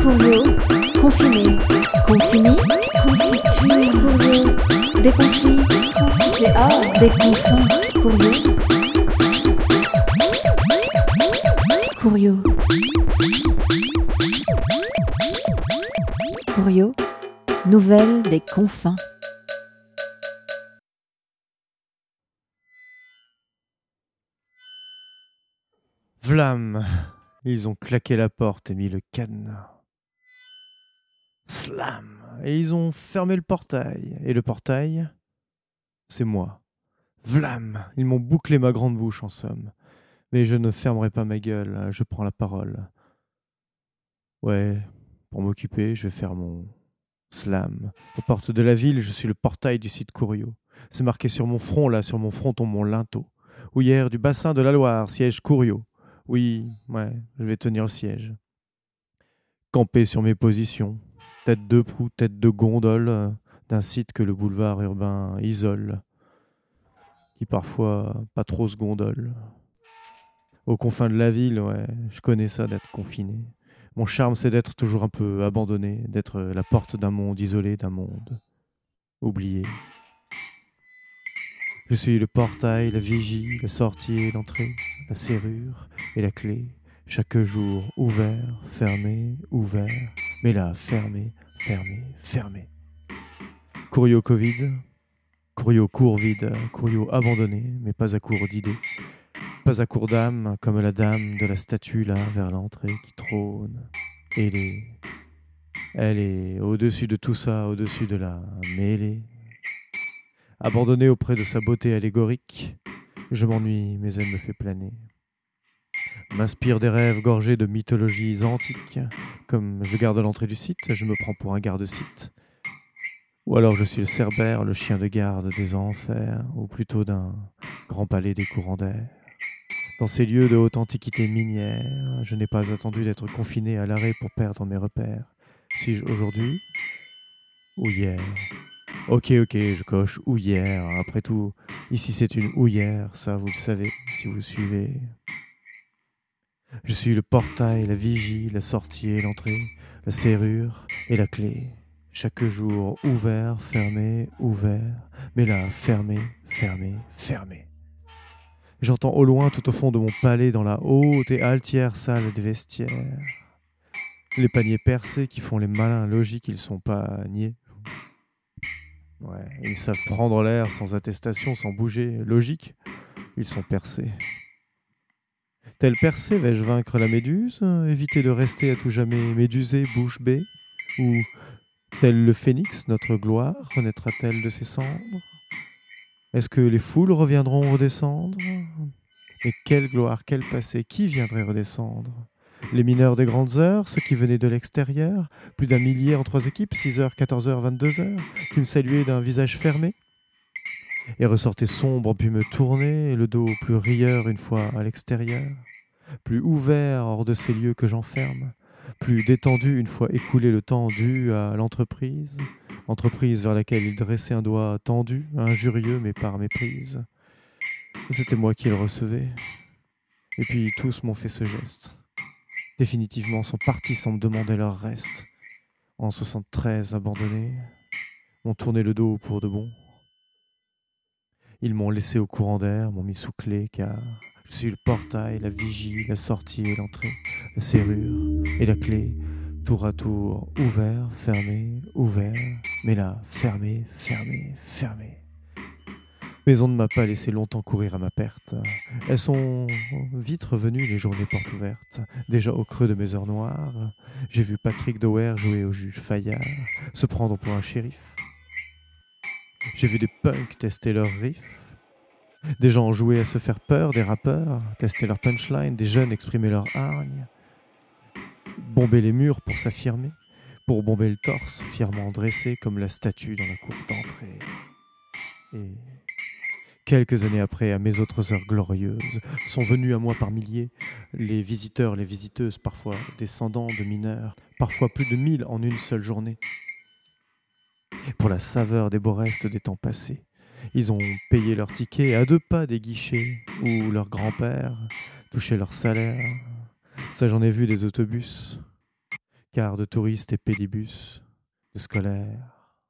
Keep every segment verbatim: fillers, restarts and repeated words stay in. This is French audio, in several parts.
Courriot, confiné, confiné, confiture, courriot, déconfit, confit, ah, déconfin, courriot, courriot, courriot, nouvelles des confins. Vlam! Ils ont claqué la porte et mis le cadenas. Slam! Et ils ont fermé le portail. Et le portail, c'est moi. Vlam! Ils m'ont bouclé ma grande bouche, en somme. Mais je ne fermerai pas ma gueule, je prends la parole. Ouais, pour m'occuper, je vais faire mon slam. Aux portes de la ville, je suis le portail du site Courriot. C'est marqué sur mon front, là, sur mon fronton, mon linteau. Houillère du bassin de la Loire, siège Courriot. Oui, ouais, je vais tenir le siège. Camper sur mes positions, tête de proue, tête de gondole, euh, d'un site que le boulevard urbain isole, qui parfois pas trop se gondole. Aux confins de la ville, ouais, je connais ça d'être confiné. Mon charme, c'est d'être toujours un peu abandonné, d'être la porte d'un monde isolé, d'un monde oublié. Je suis le portail, la vigie, la sortie et l'entrée, la serrure et la clé. Chaque jour ouvert, fermé, ouvert, mais là fermé, fermé, fermé. Courriot Covid, courriot court vide, courriot abandonné, mais pas à court d'idées. Pas à court d'âme, comme la dame de la statue là vers l'entrée qui trône. Et elle est, elle est au-dessus de tout ça, au-dessus de la mêlée. Abandonnée auprès de sa beauté allégorique, je m'ennuie, mais elle me fait planer. M'inspire des rêves gorgés de mythologies antiques. Comme je garde l'entrée du site, je me prends pour un garde-site. Ou alors je suis le cerbère, le chien de garde des enfers, ou plutôt d'un grand palais des courants d'air. Dans ces lieux de haute antiquité minière, je n'ai pas attendu d'être confiné à l'arrêt pour perdre mes repères. Suis-je aujourd'hui ou hier? Ok, ok, je coche ou hier. Après tout, ici c'est une houillère, ça vous le savez, si vous suivez. Je suis le portail, la vigie, la sortie et l'entrée, la serrure et la clé. Chaque jour ouvert, fermé, ouvert, mais là fermé, fermé, fermé. J'entends au loin, tout au fond de mon palais, dans la haute et altière salle des vestiaires, les paniers percés qui font les malins logiques, ils sont pas niais. Ouais, ils savent prendre l'air sans attestation, sans bouger. Logique, ils sont percés. Tel percé, vais-je vaincre la méduse, éviter de rester à tout jamais médusé, bouche bée? Ou, tel le phénix, notre gloire, renaîtra-t-elle de ses cendres? Est-ce que les foules reviendront redescendre? Mais quelle gloire, quel passé, qui viendrait redescendre? Les mineurs des grandes heures, ceux qui venaient de l'extérieur, plus d'un millier en trois équipes, six heures, quatorze heures, vingt-deux heures, qui me saluaient d'un visage fermé et ressortaient sombres puis me tournaient, le dos plus rieur une fois à l'extérieur, plus ouvert hors de ces lieux que j'enferme, plus détendu une fois écoulé le temps dû à l'entreprise, entreprise vers laquelle il dressait un doigt tendu, injurieux mais par méprise. C'était moi qui le recevais. Et puis tous m'ont fait ce geste. Définitivement sont partis sans me demander leur reste. En soixante-treize abandonnés, m'ont tourné le dos pour de bon. Ils m'ont laissé au courant d'air, m'ont mis sous clé, car je suis le portail, la vigie, la sortie et l'entrée, la serrure et la clé, tour à tour, ouvert, fermé, ouvert, mais là, fermé, fermé, fermé. Mais on ne m'a pas laissé longtemps courir à ma perte. Elles sont vite revenues, les journées portes ouvertes. Déjà au creux de mes heures noires, j'ai vu Patrick Dower jouer au juge Fayard, se prendre pour un shérif. J'ai vu des punks tester leurs riffs, des gens jouer à se faire peur, des rappeurs tester leurs punchlines, des jeunes exprimer leur hargne, bomber les murs pour s'affirmer, pour bomber le torse fièrement dressé comme la statue dans la cour d'entrée. Et quelques années après, à mes autres heures glorieuses, sont venus à moi par milliers les visiteurs, les visiteuses, parfois descendants de mineurs, parfois plus de mille en une seule journée. Pour la saveur des beaux restes des temps passés, ils ont payé leur ticket à deux pas des guichets où leur grand-père touchait leur salaire. Ça, j'en ai vu des autobus cars de touristes et pédibus de scolaires.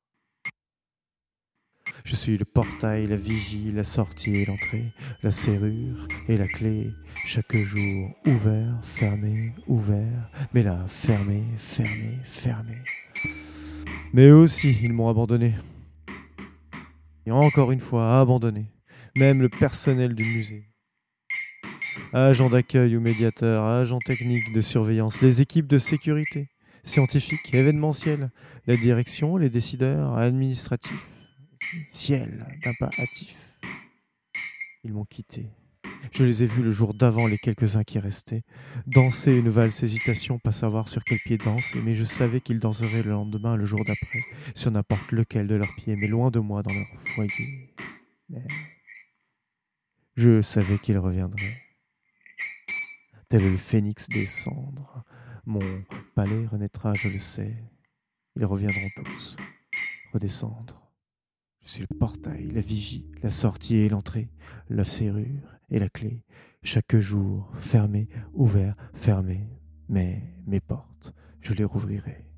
Je suis le portail, la vigie, la sortie et l'entrée, la serrure et la clé. Chaque jour ouvert, fermé, ouvert, mais là fermé, fermé, fermé. Mais eux aussi, ils m'ont abandonné. Et encore une fois, abandonné. Même le personnel du musée. Agents d'accueil ou médiateurs, agents techniques de surveillance, les équipes de sécurité, scientifiques, événementielles, la direction, les décideurs, administratifs. Ciel d'un pas hâtif. Ils m'ont quitté. Je les ai vus le jour d'avant, les quelques-uns qui restaient, danser une valse hésitation, pas savoir sur quel pied danser, mais je savais qu'ils danseraient le lendemain, le jour d'après, sur n'importe lequel de leurs pieds, mais loin de moi dans leur foyer. Mais je savais qu'ils reviendraient. Tel le phénix des cendres, mon palais renaîtra, je le sais. Ils reviendront tous, redescendre. Je suis le portail, la vigie, la sortie et l'entrée, la serrure et la clé. Chaque jour, fermé, ouvert, fermé. Mais mes portes, je les rouvrirai.